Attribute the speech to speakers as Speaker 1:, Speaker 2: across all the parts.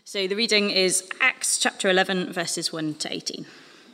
Speaker 1: So the reading is Acts chapter 11, verses 1 to 18.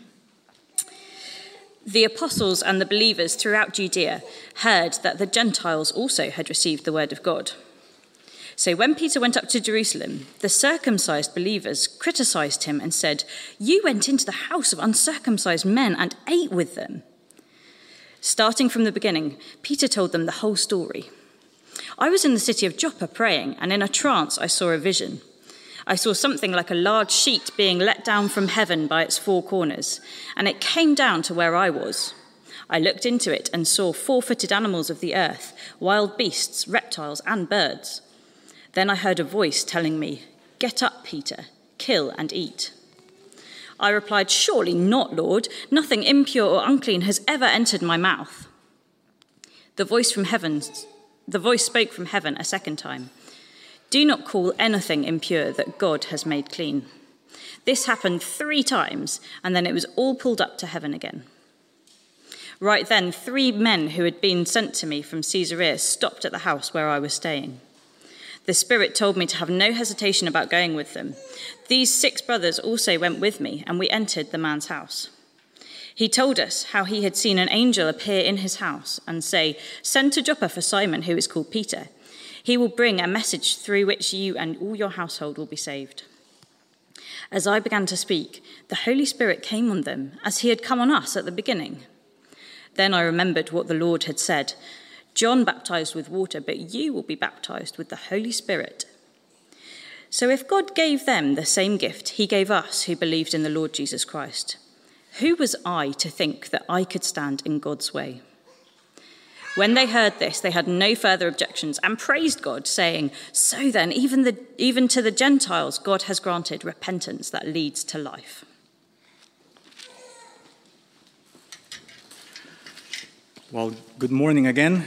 Speaker 1: The apostles and the believers throughout Judea heard that the Gentiles also had received the word of God. So when Peter went up to Jerusalem, the circumcised believers criticized him and said, "You went into the house of uncircumcised men and ate with them." Starting from the beginning, Peter told them the whole story. "I was in the city of Joppa praying, and in a trance I saw a vision. I saw something like a large sheet being let down from heaven by its four corners, and it came down to where I was. I looked into it and saw four-footed animals of the earth, wild beasts, reptiles, and birds. Then I heard a voice telling me, 'Get up, Peter, kill and eat.' I replied, 'Surely not, Lord. Nothing impure or unclean has ever entered my mouth.' The voice spoke from heaven a second time. 'Do not call anything impure that God has made clean.' This happened 3 times, and then it was all pulled up to heaven again. Right then, 3 men who had been sent to me from Caesarea stopped at the house where I was staying. The Spirit told me to have no hesitation about going with them. These 6 brothers also went with me, and we entered the man's house. He told us how he had seen an angel appear in his house and say, 'Send to Joppa for Simon, who is called Peter. He will bring a message through which you and all your household will be saved.' As I began to speak, the Holy Spirit came on them, as he had come on us at the beginning. Then I remembered what the Lord had said, 'John baptized with water, but you will be baptized with the Holy Spirit.' So if God gave them the same gift he gave us who believed in the Lord Jesus Christ, who was I to think that I could stand in God's way?" When they heard this, they had no further objections and praised God, saying, "So then, even to the Gentiles, God has granted repentance that leads to life."
Speaker 2: Well, good morning again.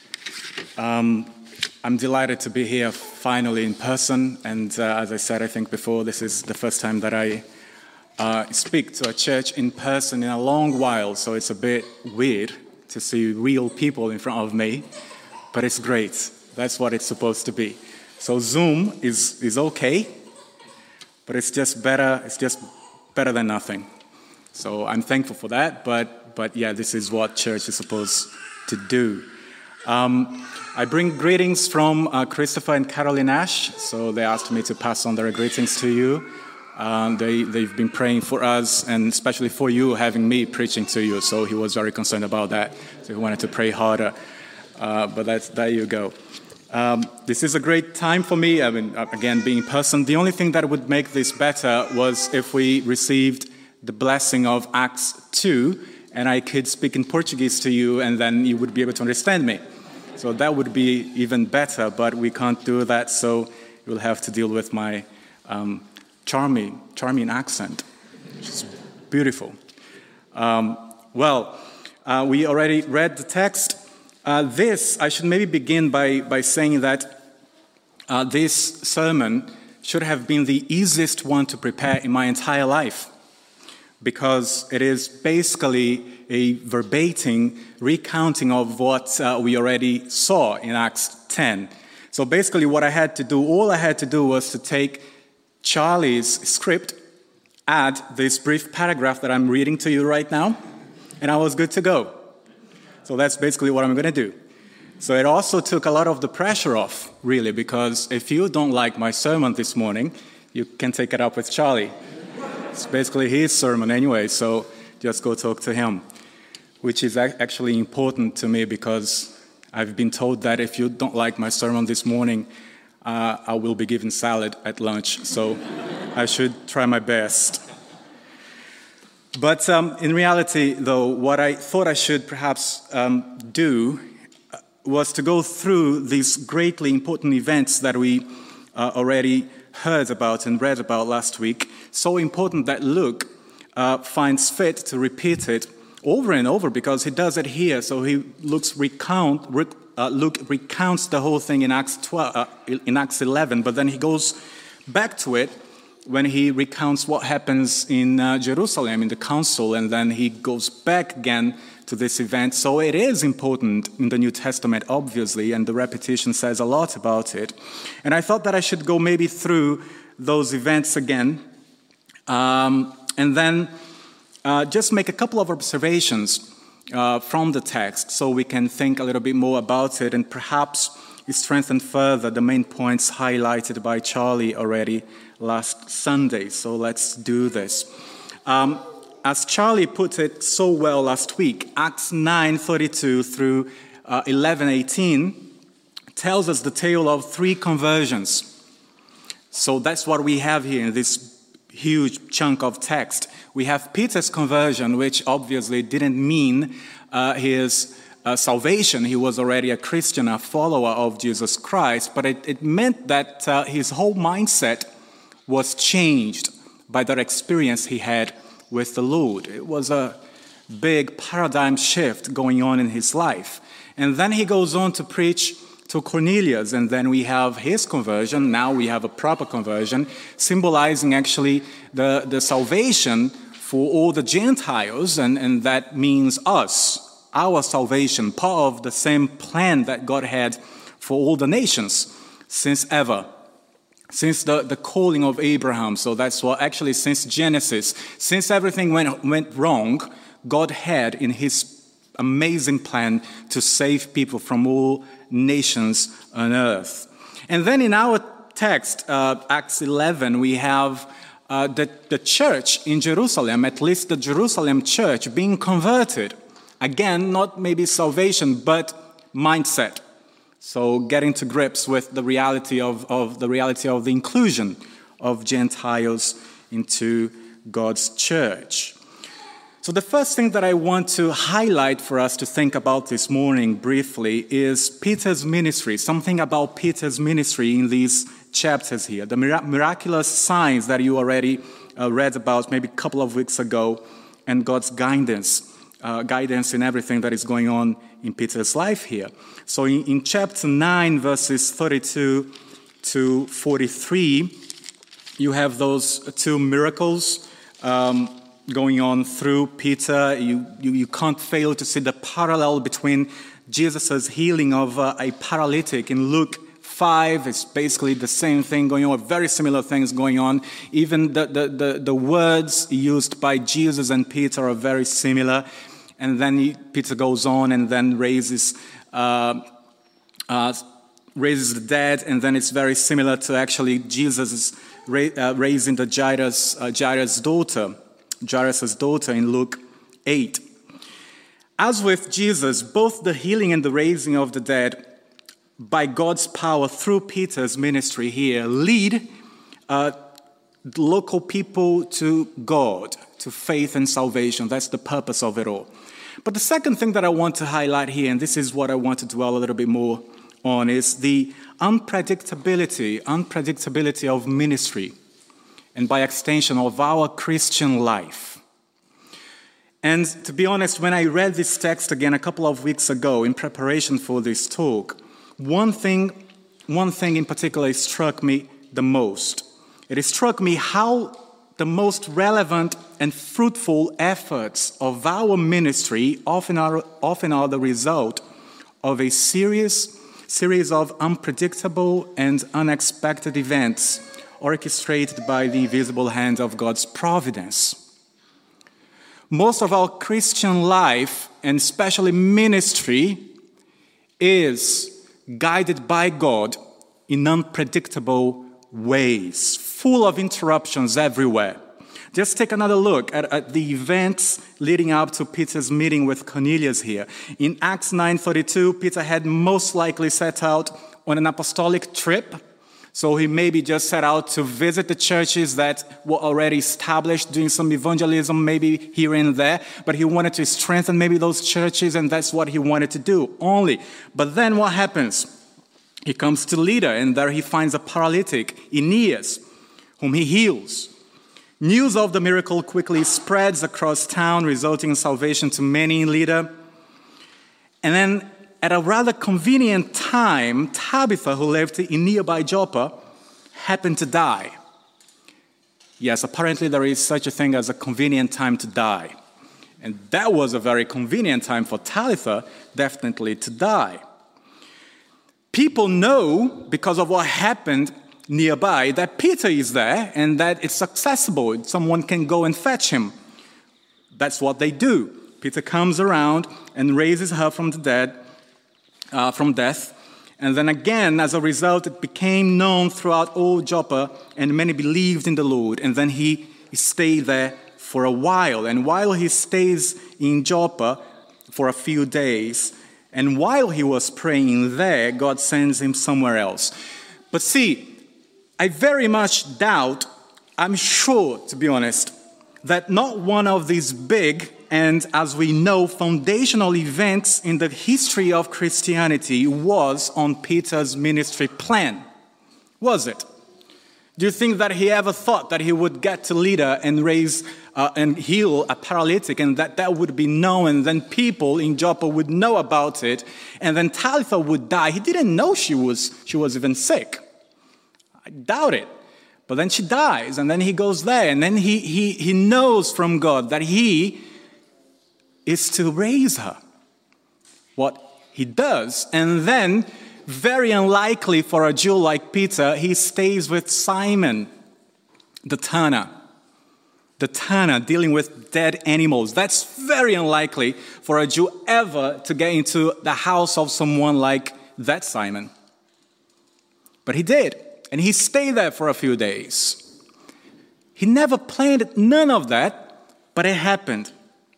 Speaker 2: I'm delighted to be here finally in person. And as I said, I think before, this is the first time that I speak to a church in person in a long while. So it's a bit weird to see real people in front of me, but it's great. That's what it's supposed to be. So Zoom is okay, but it's just better than nothing. So I'm thankful for that, but yeah, this is what church is supposed to do. I bring greetings from Christopher and Caroline Ash, so they asked me to pass on their greetings to you. They've been praying for us, and especially for you, having me preaching to you. So he was very concerned about that. So he wanted to pray harder. But there you go. This is a great time for me. I mean, again, being in person. The only thing that would make this better was if we received the blessing of Acts 2, and I could speak in Portuguese to you, and then you would be able to understand me. So that would be even better, but we can't do that. So you'll have to deal with my charming accent, which is beautiful. We already read the text. I should maybe begin by saying that this sermon should have been the easiest one to prepare in my entire life, because it is basically a verbatim recounting of what we already saw in Acts 10. So basically all I had to do was to take Charlie's script, add this brief paragraph that I'm reading to you right now, and I was good to go. So that's basically what I'm going to do. So it also took a lot of the pressure off, really, because if you don't like my sermon this morning, you can take it up with Charlie. It's basically his sermon anyway, so just go talk to him, which is actually important to me because I've been told that if you don't like my sermon this morning, I will be given salad at lunch, so I should try my best. But in reality, though, what I thought I should perhaps do was to go through these greatly important events that we already heard about and read about last week, so important that Luke finds fit to repeat it over and over because he does it here. So Luke recounts the whole thing in Acts 11, but then he goes back to it when he recounts what happens in Jerusalem in the council, and then he goes back again to this event. So it is important in the New Testament, obviously, and the repetition says a lot about it. And I thought that I should go maybe through those events again, and then just make a couple of observations from the text so we can think a little bit more about it and perhaps strengthen further the main points highlighted by Charlie already last Sunday. So let's do this. As Charlie put it so well last week, Acts 9:32 through 11:18 tells us the tale of 3 conversions. So that's what we have here in this huge chunk of text. We have Peter's conversion, which obviously didn't mean his salvation. He was already a Christian, a follower of Jesus Christ, but it meant that his whole mindset was changed by that experience he had with the Lord. It was a big paradigm shift going on in his life. And then he goes on to preach to Cornelius, and then we have his conversion. Now we have a proper conversion, symbolizing actually the salvation for all the Gentiles, and that means us, our salvation, part of the same plan that God had for all the nations since ever. Since the calling of Abraham, so that's what actually since Genesis, since everything went wrong, God had in his amazing plan to save people from all nations on earth. And then in our text, Acts 11, we have the church in Jerusalem, at least the Jerusalem church, being converted. Again, not maybe salvation, but mindset. So getting to grips with the reality of the inclusion of Gentiles into God's church. So the first thing that I want to highlight for us to think about this morning briefly is Peter's ministry, something about Peter's ministry in these chapters here, the miraculous signs that you already read about maybe a couple of weeks ago, and God's guidance in everything that is going on in Peter's life here. So in chapter 9, verses 32 to 43, you have those 2 miracles going on through Peter. You can't fail to see the parallel between Jesus' healing of a paralytic in Luke 5. It's basically the same thing going on, very similar things going on. Even the words used by Jesus and Peter are very similar. And then Peter goes on and then raises the dead, and then it's very similar to actually Jesus raising the Jairus' daughter in Luke 8. As with Jesus, both the healing and the raising of the dead by God's power through Peter's ministry here lead local people to God, to faith and salvation. That's the purpose of it all. But the second thing that I want to highlight here, and this is what I want to dwell a little bit more on, is the unpredictability of ministry, and by extension of our Christian life. And to be honest, when I read this text again a couple of weeks ago in preparation for this talk, one thing in particular struck me the most. It struck me how the most relevant and fruitful efforts of our ministry often are the result of a series of unpredictable and unexpected events orchestrated by the invisible hand of God's providence. Most of our Christian life, and especially ministry, is guided by God in unpredictable ways, full of interruptions everywhere. Just take another look at the events leading up to Peter's meeting with Cornelius here. In Acts 9:32, Peter had most likely set out on an apostolic trip. So he maybe just set out to visit the churches that were already established, doing some evangelism maybe here and there. But he wanted to strengthen maybe those churches, and that's what he wanted to do only. But then what happens? He comes to Lydda, and there he finds a paralytic, Aeneas, whom he heals. News of the miracle quickly spreads across town, resulting in salvation to many in Lydda. And then at a rather convenient time, Tabitha, who lived in nearby Joppa, happened to die. Yes, apparently there is such a thing as a convenient time to die. And that was a very convenient time for Talitha, definitely, to die. People know, because of what happened nearby, that Peter is there and that it's accessible. Someone can go and fetch him. That's what they do. Peter comes around and raises her from death. And then again, as a result, it became known throughout all Joppa, and many believed in the Lord. And then he stayed there for a while. And while he stays in Joppa for a few days, and while he was praying there, God sends him somewhere else. But see, I very much doubt, I'm sure, to be honest, that not one of these big and, as we know, foundational events in the history of Christianity was on Peter's ministry plan. Was it? Do you think that he ever thought that he would get to Lydda and raise and heal a paralytic, and that would be known, and then people in Joppa would know about it, and then Talitha would die? He didn't know she was even sick. I doubt it. But then she dies, and then he goes there, and then he knows from God that he is to raise her. What he does, and then, very unlikely for a Jew like Peter, he stays with Simon, the tanner, dealing with dead animals. That's very unlikely for a Jew ever to get into the house of someone like that Simon. But he did, and he stayed there for a few days. He never planned none of that, but it happened.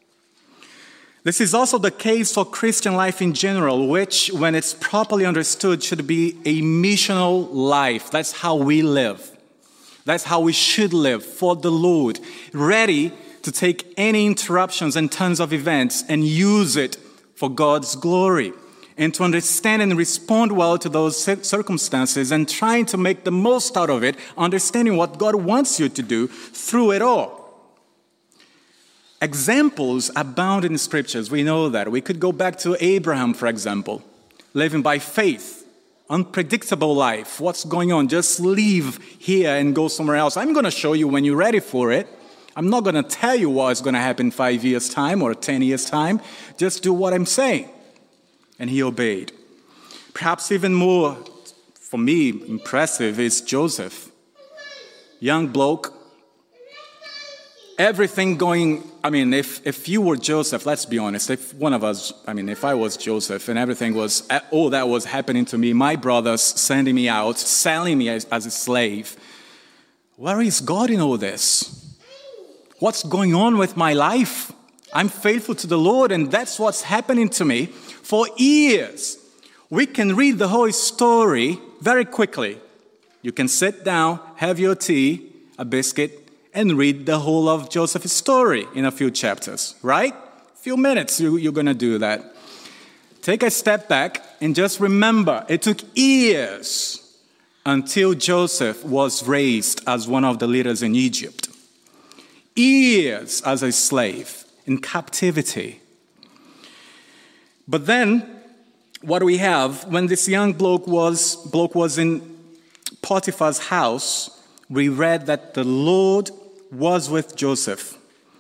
Speaker 2: This is also the case for Christian life in general, which, when it's properly understood, should be a missional life. That's how we live. That's how we should live for the Lord, ready to take any interruptions and turns of events and use it for God's glory, and to understand and respond well to those circumstances and trying to make the most out of it, understanding what God wants you to do through it all. Examples abound in the scriptures. We know that. We could go back to Abraham, for example, living by faith, unpredictable life. What's going on? Just leave here and go somewhere else. I'm going to show you when you're ready for it. I'm not going to tell you what's going to happen in 5 years' time or 10 years' time. Just do what I'm saying. And he obeyed. Perhaps even more, for me, impressive is Joseph. Young bloke. Everything going, if you were Joseph, let's be honest, if I was Joseph and everything was, all that was happening to me, my brothers sending me out, selling me as a slave, where is God in all this? What's going on with my life? I'm faithful to the Lord, and that's what's happening to me for years. We can read the whole story very quickly. You can sit down, have your tea, a biscuit, and read the whole of Joseph's story in a few chapters, right? A few minutes, you're going to do that. Take a step back and just remember, it took years until Joseph was raised as one of the leaders in Egypt. Years as a slave in captivity. But then, what we have, when this young bloke was in Potiphar's house, we read that the Lord was with Joseph.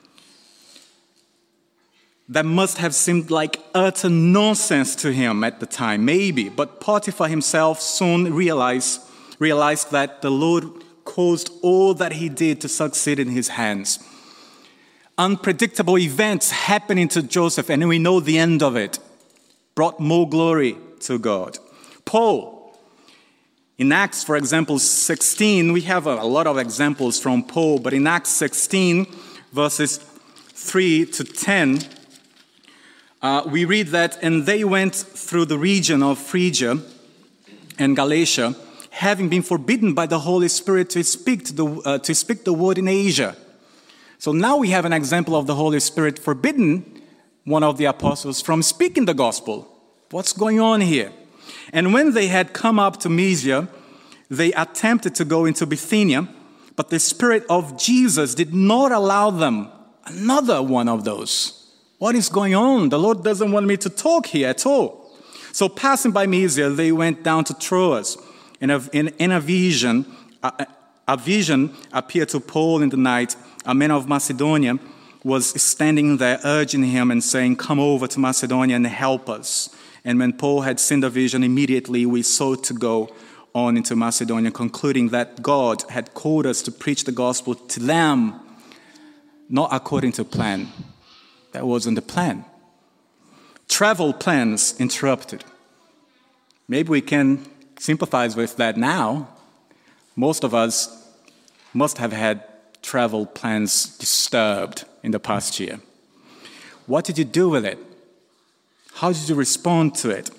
Speaker 2: That must have seemed like utter nonsense to him at the time, maybe. But Potiphar himself soon realized that the Lord caused all that he did to succeed in his hands. Unpredictable events happening to Joseph, and we know the end of it, brought more glory to God. Paul, in Acts, for example, 16, we have a lot of examples from Paul, but in Acts 16, verses 3 to 10, we read that, and they went through the region of Phrygia and Galatia, having been forbidden by the Holy Spirit to speak the word in Asia. So now we have an example of the Holy Spirit forbidding one of the apostles from speaking the gospel. What's going on here? And when they had come up to Mysia, they attempted to go into Bithynia, but the Spirit of Jesus did not allow them. Another one of those. What is going on? The Lord doesn't want me to talk here at all. So passing by Mysia, they went down to Troas. In a vision appeared to Paul in the night. A man of Macedonia was standing there urging him and saying, "Come over to Macedonia and help us." And when Paul had seen the vision, immediately we sought to go on into Macedonia, concluding that God had called us to preach the gospel to them, not according to plan. That wasn't the plan. Travel plans interrupted. Maybe we can sympathize with that now. Most of us must have had travel plans disturbed in the past year. What did you do with it? How did you respond to it?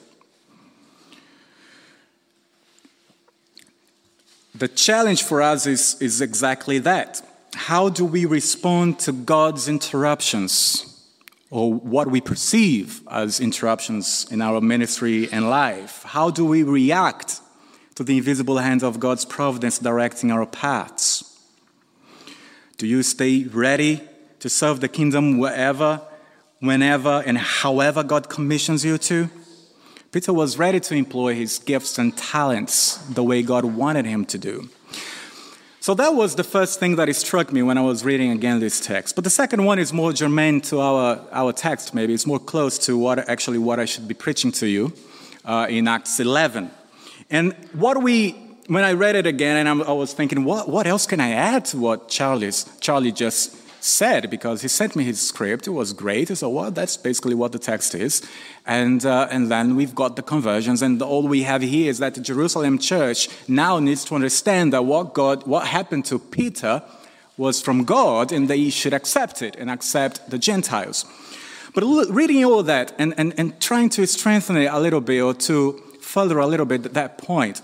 Speaker 2: The challenge for us is exactly that. How do we respond to God's interruptions, or what we perceive as interruptions in our ministry and life? How do we react to the invisible hand of God's providence directing our paths? Do you stay ready to serve the kingdom wherever, whenever, and however God commissions you to? Peter was ready to employ his gifts and talents the way God wanted him to do. So that was the first thing that struck me when I was reading again this text. But the second one is more germane to our text, maybe. It's more close to what I should be preaching to you in Acts 11. And when I read it again, and I was thinking, what else can I add to what Charlie just said? Because he sent me his script. It was great. So, well, that's basically what the text is. And then we've got the conversions. And all we have here is that the Jerusalem church now needs to understand that what happened to Peter was from God, and they should accept it and accept the Gentiles. But reading all that and trying to strengthen it a little bit, or to further a little bit that point,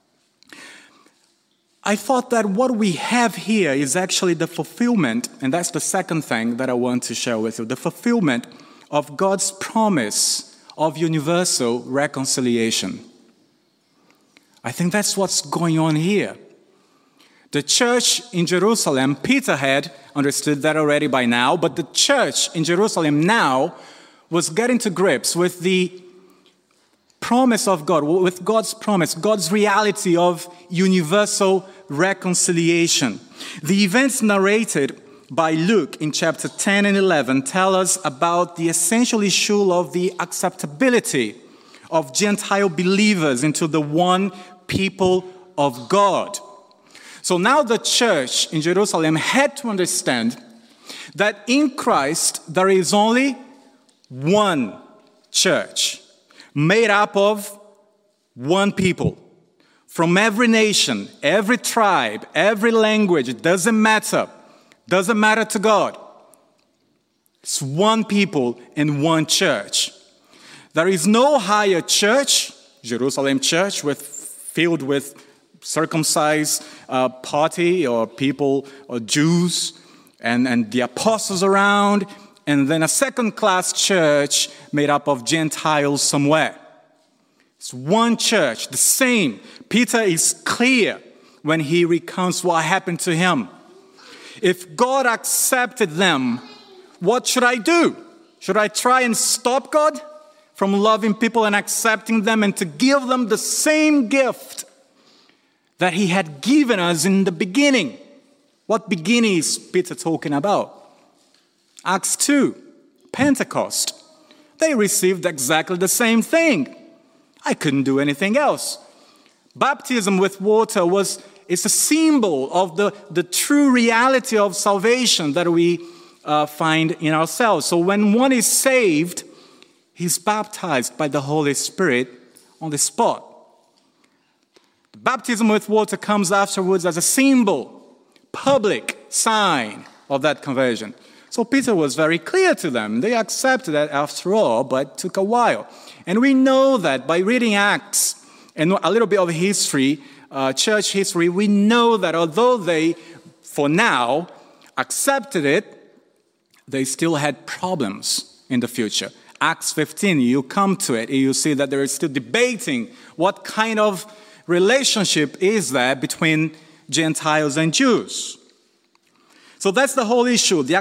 Speaker 2: I thought that what we have here is actually the fulfillment, and that's the second thing that I want to share with you, the fulfillment of God's promise of universal reconciliation. I think that's what's going on here. The church in Jerusalem, Peter had understood that already by now, but the church in Jerusalem now was getting to grips with the promise of God, with God's promise, God's reality of universal reconciliation. The events narrated by Luke in chapter 10 and 11 tell us about the essential issue of the acceptability of Gentile believers into the one people of God. So now the church in Jerusalem had to understand that in Christ there is only one church made up of one people. From every nation, every tribe, every language, it doesn't matter. Doesn't matter to God. It's one people and one church. There is no higher church, Jerusalem church, filled with circumcised party or people or Jews and the apostles around, and then a second-class church made up of Gentiles somewhere. It's one church, the same. Peter is clear when he recounts what happened to him. If God accepted them, what should I do? Should I try and stop God from loving people and accepting them, and to give them the same gift that he had given us in the beginning? What beginning is Peter talking about? Acts 2, Pentecost. They received exactly the same thing. I couldn't do anything else. Baptism with water is a symbol of the true reality of salvation that we find in ourselves. So when one is saved, he's baptized by the Holy Spirit on the spot. The baptism with water comes afterwards as a symbol, public sign of that conversion. So Peter was very clear to them. They accepted that after all, but it took a while. And we know that by reading Acts and a little bit of history, church history, we know that although they, for now, accepted it, they still had problems in the future. Acts 15, you come to it, and you see that there is still debating what kind of relationship is there between Gentiles and Jews. So that's the whole issue, the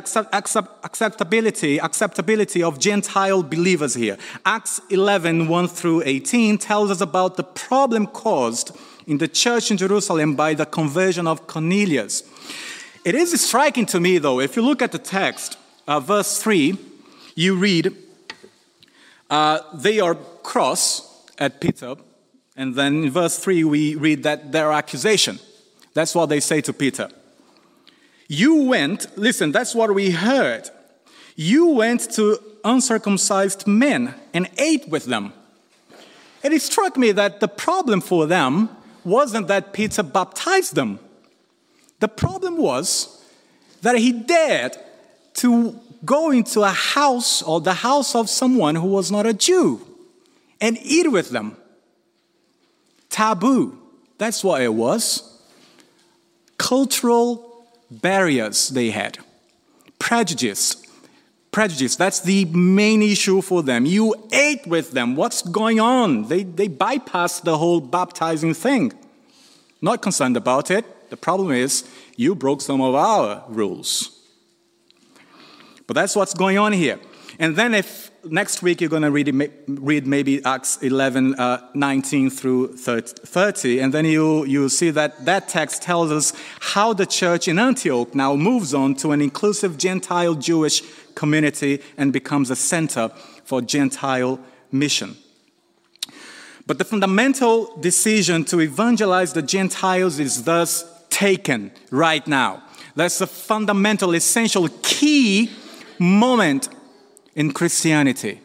Speaker 2: acceptability of Gentile believers here. Acts 11, 1 through 18 tells us about the problem caused in the church in Jerusalem by the conversion of Cornelius. It is striking to me, though, if you look at the text, verse 3, you read, they are cross at Peter And then in verse 3, we read that their accusation. That's what they say to Peter. You went, listen, that's what we heard. You went to uncircumcised men and ate with them. And it struck me that the problem for them wasn't that Peter baptized them. The problem was that he dared to go into a house or the house of someone who was not a Jew and eat with them. Taboo. That's what it was. Cultural barriers they had. Prejudice. That's the main issue for them. You ate with them. What's going on? They bypassed the whole baptizing thing. Not concerned about it. The problem is you broke some of our rules. But that's what's going on here. And then if next week you're going to read maybe Acts 11, 19 through 30, and then you'll see that text tells us how the church in Antioch now moves on to an inclusive Gentile Jewish community and becomes a center for Gentile mission. But the fundamental decision to evangelize the Gentiles is thus taken right now. That's a fundamental, essential, key moment in Christianity.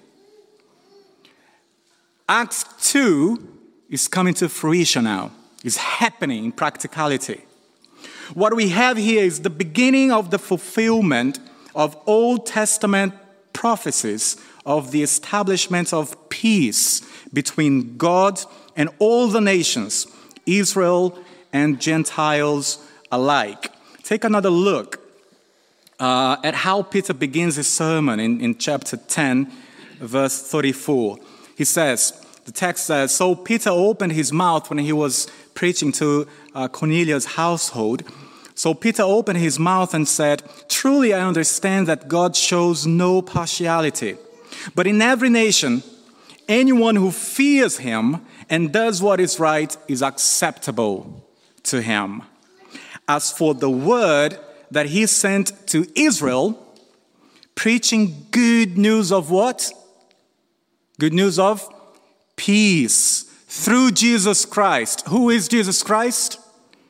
Speaker 2: Acts 2 is coming to fruition now. It's happening in practicality. What we have here is the beginning of the fulfillment of Old Testament prophecies of the establishment of peace between God and all the nations, Israel and Gentiles alike. Take another look at how Peter begins his sermon in chapter 10, verse 34. He says, the text says, so Peter opened his mouth when he was preaching to Cornelius' household. So Peter opened his mouth and said, truly I understand that God shows no partiality. But in every nation, anyone who fears him and does what is right is acceptable to him. As for the word that he sent to Israel, preaching good news of what? Good news of peace through Jesus Christ. Who is Jesus Christ?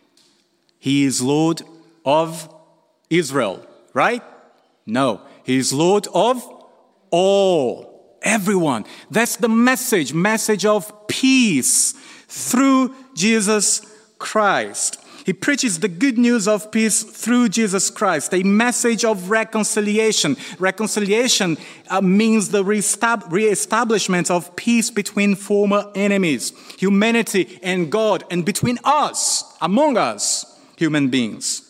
Speaker 2: He is Lord of Israel, right? No, he is Lord of all, everyone. That's the message of peace through Jesus Christ. He preaches the good news of peace through Jesus Christ, a message of reconciliation. Reconciliation means the reestablishment of peace between former enemies, humanity and God, and between us, among us, human beings.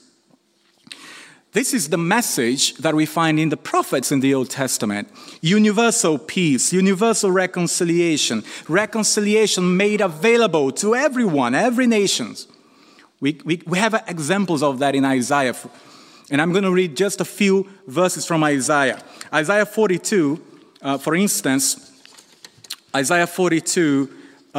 Speaker 2: This is the message that we find in the prophets in the Old Testament. Universal peace, universal reconciliation, reconciliation made available to everyone, every nation. We have examples of that in Isaiah. And I'm going to read just a few verses from Isaiah. Isaiah 42, for instance, Isaiah 42,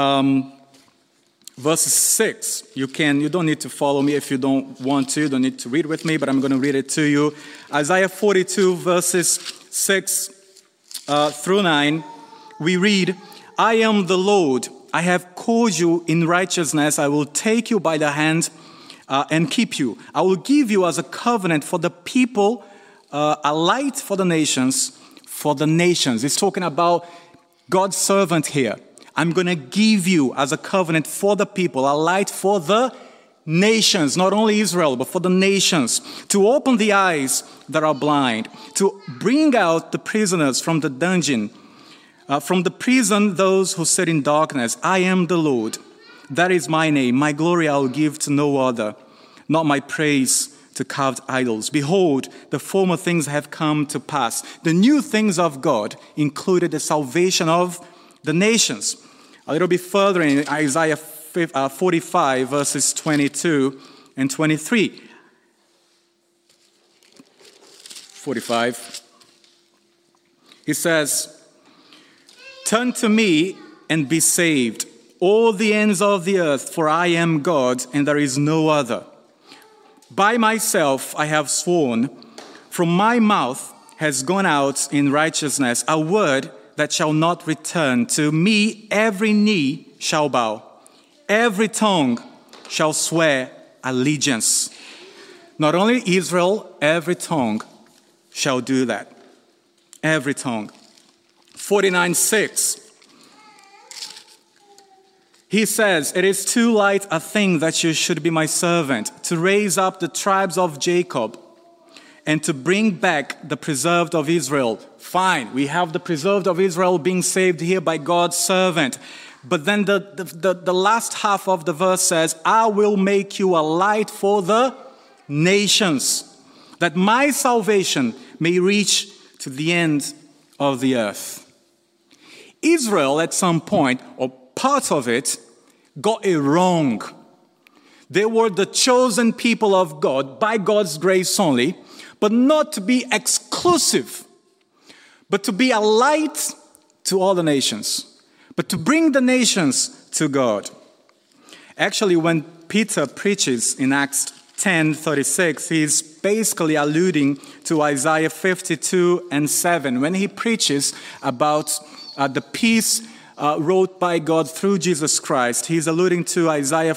Speaker 2: verse 6. You don't need to follow me if you don't want to. You don't need to read with me, but I'm going to read it to you. Isaiah 42, verses 6 through 9, we read, I am the Lord. I have called you in righteousness. I will take you by the hand and keep you. I will give you as a covenant for the people, a light for the nations, for the nations. It's talking about God's servant here. I'm going to give you as a covenant for the people, a light for the nations, not only Israel, but for the nations, to open the eyes that are blind, to bring out the prisoners from the dungeon, from the prison, those who sit in darkness. I am the Lord. That is my name. My glory I will give to no other, not my praise to carved idols. Behold, the former things have come to pass. The new things of God included the salvation of the nations. A little bit further in Isaiah 45, verses 22 and 23. 45. He says, turn to me and be saved, all the ends of the earth, for I am God and there is no other. By myself I have sworn, from my mouth has gone out in righteousness a word that shall not return. To me every knee shall bow, every tongue shall swear allegiance. Not only Israel, every tongue shall do that. Every tongue. 49:6. He says, it is too light a thing that you should be my servant, to raise up the tribes of Jacob and to bring back the preserved of Israel. Fine, we have the preserved of Israel being saved here by God's servant. But then the last half of the verse says, I will make you a light for the nations, that my salvation may reach to the end of the earth. Israel at some point, or part of it, got it wrong. They were the chosen people of God by God's grace only, but not to be exclusive, but to be a light to all the nations, but to bring the nations to God. Actually, when Peter preaches in Acts 10:36, he's basically alluding to Isaiah 52:7 when he preaches about the peace wrought by God through Jesus Christ. He's alluding to Isaiah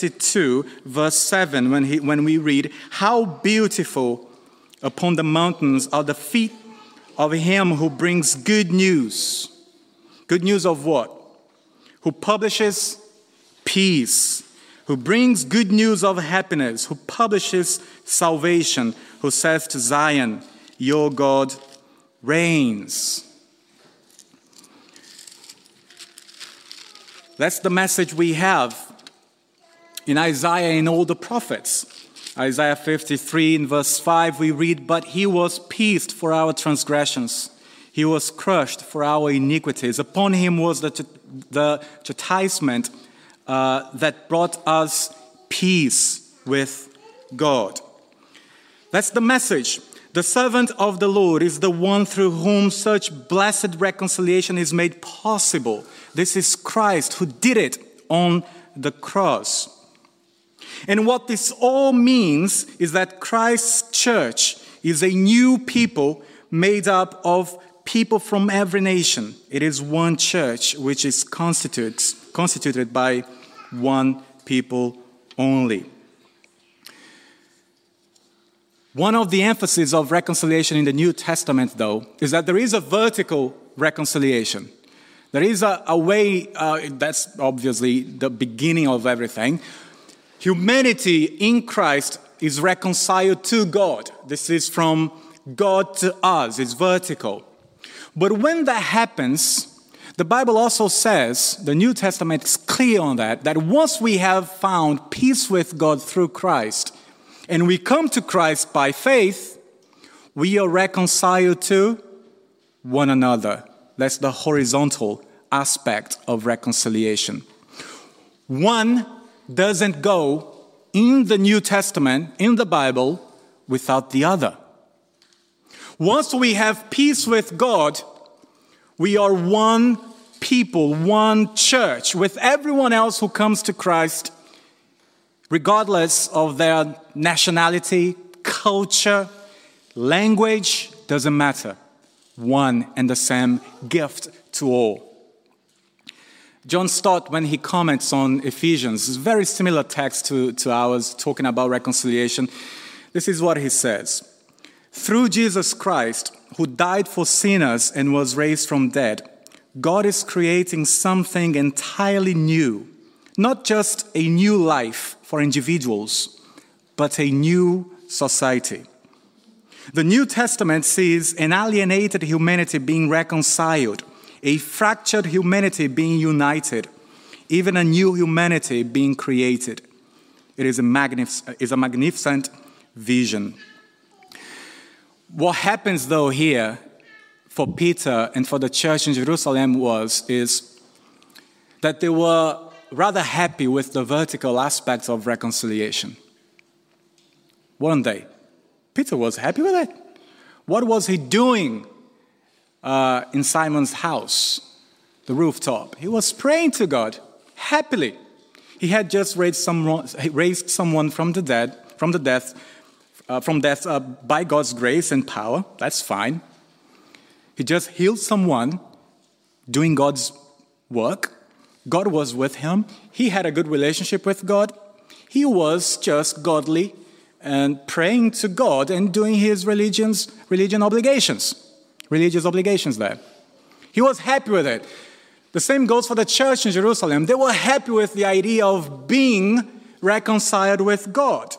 Speaker 2: 52:7 when we read, how beautiful upon the mountains are the feet of him who brings good news. Good news of what? Who publishes peace, who brings good news of happiness, who publishes salvation, who says to Zion, your God reigns. That's the message we have in Isaiah and all the prophets. Isaiah 53 in verse 5 we read, but he was pierced for our transgressions. He was crushed for our iniquities. Upon him was the chastisement that brought us peace with God. That's the message. The servant of the Lord is the one through whom such blessed reconciliation is made possible. This is Christ who did it on the cross. And what this all means is that Christ's church is a new people made up of people from every nation. It is one church which is constituted by one people only. One of the emphases of reconciliation in the New Testament, though, is that there is a vertical reconciliation. There is a way, that's obviously the beginning of everything. Humanity in Christ is reconciled to God. This is from God to us. It's vertical. But when that happens, the Bible also says, the New Testament is clear on that once we have found peace with God through Christ, and we come to Christ by faith, we are reconciled to one another. That's the horizontal aspect of reconciliation. One doesn't go in the New Testament, in the Bible, without the other. Once we have peace with God, we are one people, one church, with everyone else who comes to Christ, regardless of their nationality, culture, language, doesn't matter. One and the same gift to all. John Stott, when he comments on Ephesians, is a very similar text to ours, talking about reconciliation. This is what he says. Through Jesus Christ, who died for sinners and was raised from dead, God is creating something entirely new. Not just a new life for individuals, but a new society. The New Testament sees an alienated humanity being reconciled, a fractured humanity being united, even a new humanity being created. It is a magnificent vision. What happens, though, here for Peter and for the church in Jerusalem is that they were rather happy with the vertical aspects of reconciliation. Weren't they? Peter was happy with it. What was he doing in Simon's house, the rooftop? He was praying to God happily. He had just raised someone from death by God's grace and power. That's fine. He just healed someone doing God's work. God was with him. He had a good relationship with God. He was just godly and praying to God and doing his religious obligations there. He was happy with it. The same goes for the church in Jerusalem. They were happy with the idea of being reconciled with God.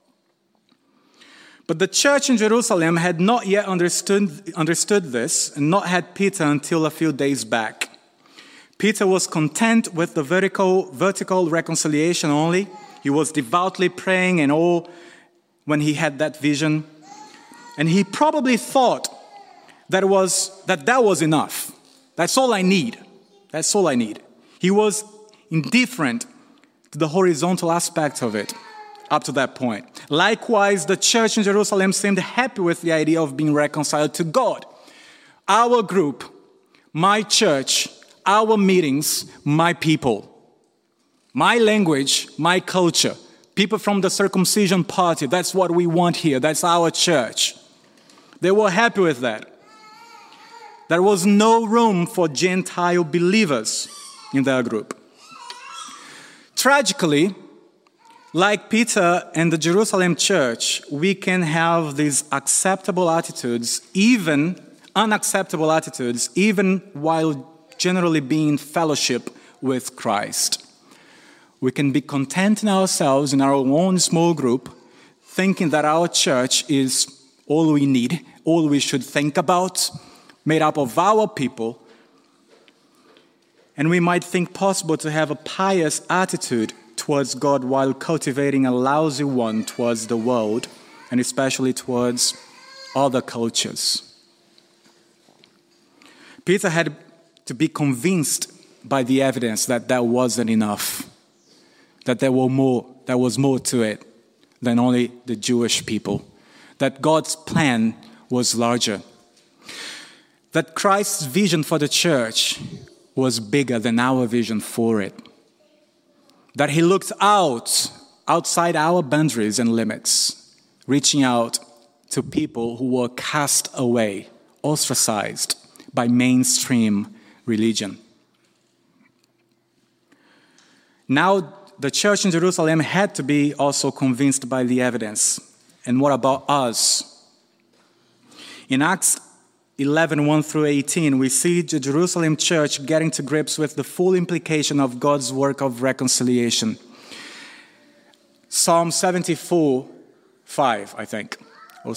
Speaker 2: But the church in Jerusalem had not yet understood this, and not had Peter until a few days back. Peter was content with the vertical reconciliation only. He was devoutly praying and all when he had that vision. And he probably thought that was enough. That's all I need. That's all I need. He was indifferent to the horizontal aspect of it up to that point. Likewise, the church in Jerusalem seemed happy with the idea of being reconciled to God. Our group, my church, our meetings, my people, my language, my culture, people from the circumcision party, that's what we want here. That's our church. They were happy with that. There was no room for Gentile believers in their group. Tragically, like Peter and the Jerusalem church, we can have these acceptable attitudes, even unacceptable attitudes, even while generally being in fellowship with Christ. We can be content in ourselves, in our own small group, thinking that our church is all we need, all we should think about, made up of our people. And we might think possible to have a pious attitude towards God while cultivating a lousy one towards the world, and especially towards other cultures. Peter had to be convinced by the evidence that wasn't enough, that there was more to it than only the Jewish people, that God's plan was larger, that Christ's vision for the church was bigger than our vision for it, that he looked outside our boundaries and limits, reaching out to people who were cast away, ostracized by mainstream religion. Now, the church in Jerusalem had to be also convinced by the evidence. And what about us? In Acts 11, 1-18, we see the Jerusalem church getting to grips with the full implication of God's work of reconciliation. Psalm 74, 5, I think, or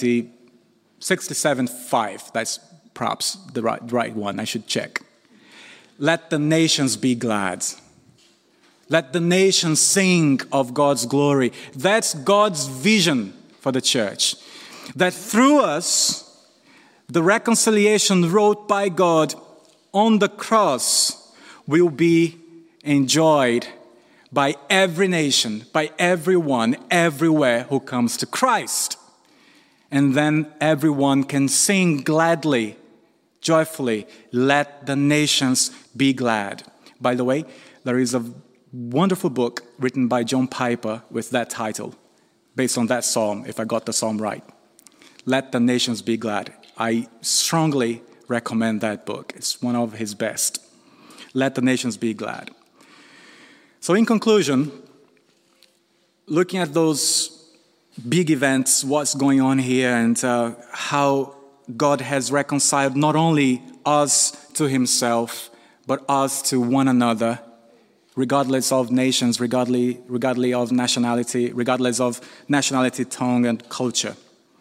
Speaker 2: 67, 5. That's perhaps the right one. I should check. Let the nations be glad. Let the nations sing of God's glory. That's God's vision for the church. That through us, the reconciliation wrought by God on the cross will be enjoyed by every nation, by everyone, everywhere who comes to Christ. And then everyone can sing gladly, joyfully, let the nations be glad. By the way, there is a wonderful book written by John Piper with that title, based on that psalm, if I got the psalm right. Let the nations be glad. I strongly recommend that book. It's one of his best. Let the nations be glad. So in conclusion, looking at those big events, what's going on here, and how God has reconciled not only us to himself, but us to one another, regardless of nations, regardless of nationality, tongue, and culture.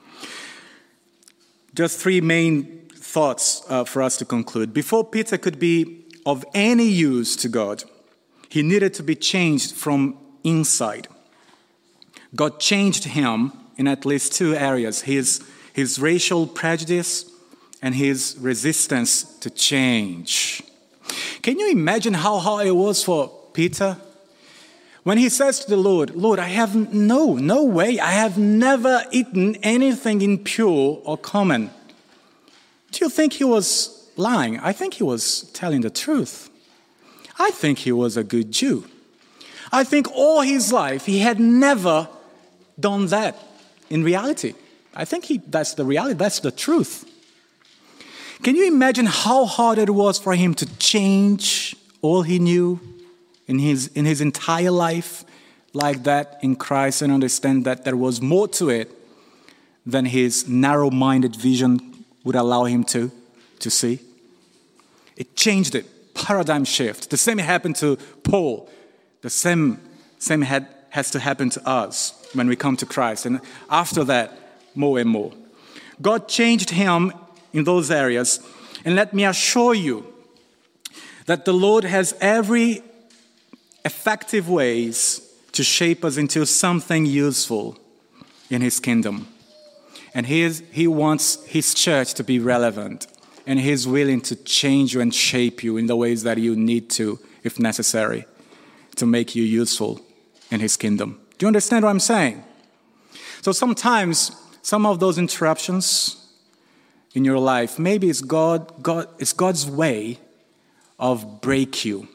Speaker 2: Just three main thoughts for us to conclude. Before Peter could be of any use to God, he needed to be changed from inside. God changed him in at least two areas, his racial prejudice and his resistance to change. Can you imagine how hard it was for Peter? When he says to the Lord, Lord, I have no way, I have never eaten anything impure or common. Do you think he was lying? I think he was telling the truth. I think he was a good Jew. I think all his life he had never done that in reality. I think that's the reality, that's the truth. Can you imagine how hard it was for him to change all he knew in his entire life like that in Christ, and understand that there was more to it than his narrow-minded vision would allow him to see. It changed it, paradigm shift. The same happened to Paul. The same has to happen to us when we come to Christ. And after that, more and more. God changed him in those areas. And let me assure you that the Lord has every effective ways to shape us into something useful in his kingdom. And he wants his church to be relevant. And he's willing to change you and shape you in the ways that you need to, if necessary, to make you useful in his kingdom. Do you understand what I'm saying? So sometimes, some of those interruptions in your life, maybe it's God's way of breaking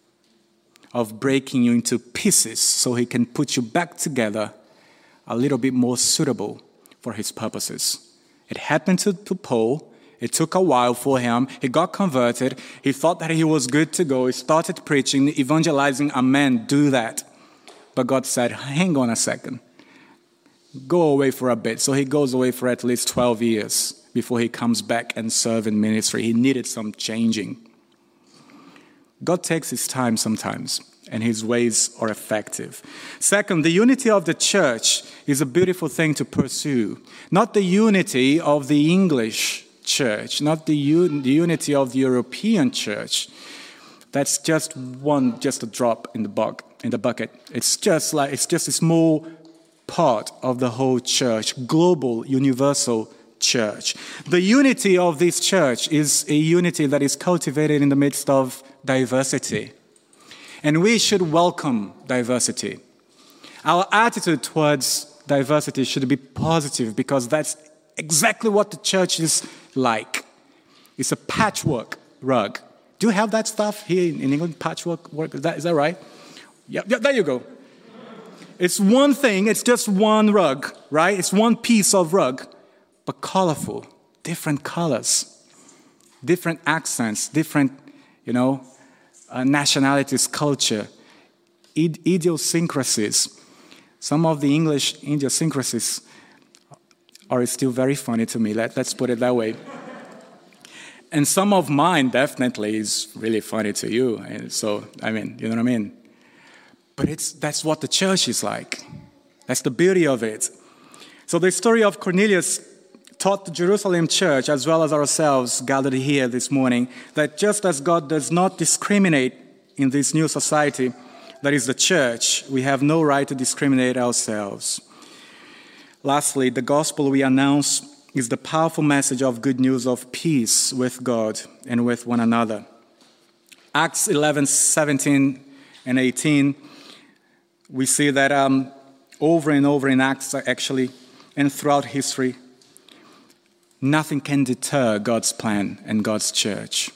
Speaker 2: you into pieces so he can put you back together a little bit more suitable for his purposes. It happened to Paul. It took a while for him. He got converted. He thought that he was good to go. He started preaching, evangelizing. Amen, do that. But God said, hang on a second. Go away for a bit. So he goes away for at least 12 years before he comes back and serve in ministry. He needed some changing. God takes his time sometimes, and his ways are effective. Second, the unity of the church is a beautiful thing to pursue. Not the unity of the English church, not the unity of the European church. That's just a drop in the bucket. It's just a small part of the whole church, global, universal church. The unity of this church is a unity that is cultivated in the midst of diversity. And we should welcome diversity. Our attitude towards diversity should be positive, because that's exactly what the church is like. It's a patchwork rug. Do you have that stuff here in England? Patchwork work? Is that right? Yeah, there you go. It's one thing, it's just one rug, right? It's one piece of rug, but colorful, different colors, different accents, different, nationalities, culture, idiosyncrasies. Some of the English idiosyncrasies are still very funny to me, let's put it that way. And some of mine definitely is really funny to you. And so, you know what I mean? But that's what the church is like. That's the beauty of it. So the story of Cornelius taught the Jerusalem church, as well as ourselves gathered here this morning, that just as God does not discriminate in this new society, that is the church, we have no right to discriminate ourselves. Lastly, the gospel we announce is the powerful message of good news of peace with God and with one another. Acts 11:17 and 18, we see that over and over in Acts, actually, and throughout history, nothing can deter God's plan and God's church.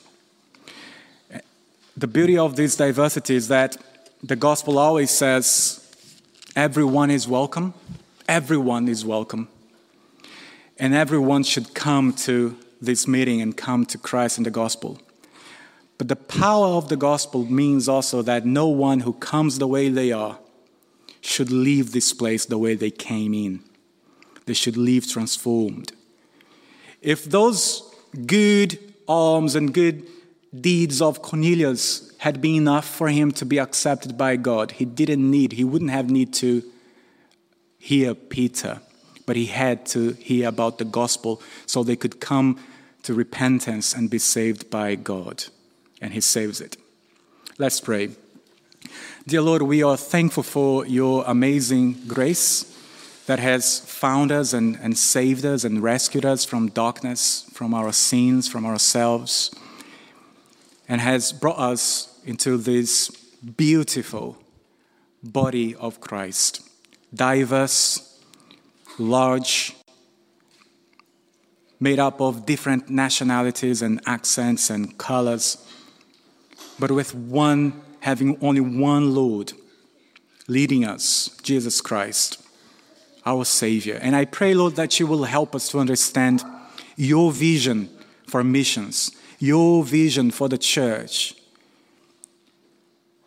Speaker 2: The beauty of this diversity is that the gospel always says everyone is welcome. Everyone is welcome. And everyone should come to this meeting and come to Christ in the gospel. But the power of the gospel means also that no one who comes the way they are should leave this place the way they came in. They should leave transformed. If those good alms and good deeds of Cornelius had been enough for him to be accepted by God, he wouldn't have need to hear Peter, but he had to hear about the gospel so they could come to repentance and be saved by God. And he saves it. Let's pray. Dear Lord, we are thankful for your amazing grace that has found us and saved us and rescued us from darkness, from our sins, from ourselves, and has brought us into this beautiful body of Christ. Diverse, large, made up of different nationalities and accents and colors, but with having only one Lord leading us, Jesus Christ, our Savior. And I pray, Lord, that you will help us to understand your vision for missions, your vision for the church,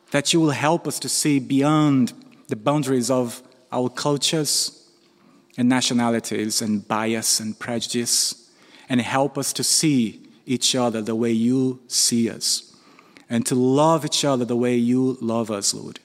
Speaker 2: that you will help us to see beyond the boundaries of our cultures and nationalities and bias and prejudice, and help us to see each other the way you see us, and to love each other the way you love us, Lord.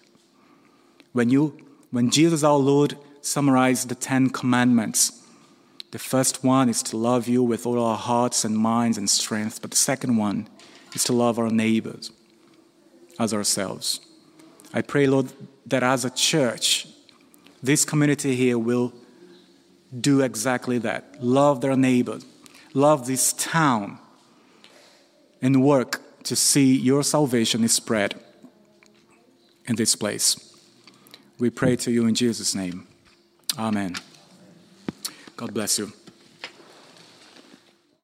Speaker 2: When Jesus our Lord summarized the 10 commandments, the first one is to love you with all our hearts and minds and strength, but the second one is to love our neighbors as ourselves. I pray, Lord, that as a church, this community here will do exactly that. Love their neighbors, love this town, and work to see your salvation is spread in this place. We pray to you in Jesus' name. Amen. God bless you.